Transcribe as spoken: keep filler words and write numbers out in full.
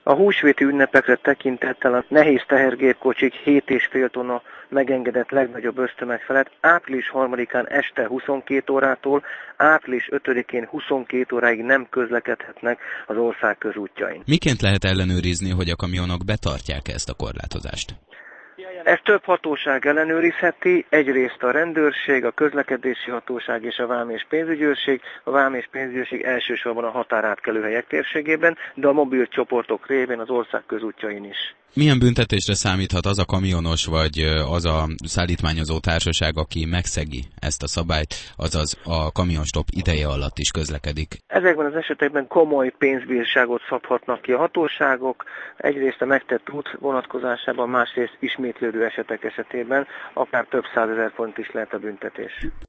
A húsvéti ünnepekre tekintettel a nehéz tehergépkocsik hét és fél tonna megengedett legnagyobb össztömeg felett április harmadikán este huszonkét órától április ötödikén huszonkét óráig nem közlekedhetnek az ország közútjain. Miként lehet ellenőrizni, hogy a kamionok betartják ezt a korlátozást? Ezt több hatóság ellenőrizheti, egyrészt a rendőrség, a közlekedési hatóság és a vám és pénzügyőrség. A vám és pénzügyőrség elsősorban a határátkelőhelyek térségében, de a mobil csoportok révén az ország közútjain is. Milyen büntetésre számíthat az a kamionos vagy az a szállítmányozó társaság, aki megszegi ezt a szabályt, azaz a kamionstop ideje alatt is közlekedik? Ezekben az esetekben komoly pénzbírságot szabhatnak ki a hatóságok, egyrészt a megtett út vonatkozásában, másrészt ismétlődő esetek esetében akár több százezer forint is lehet a büntetés.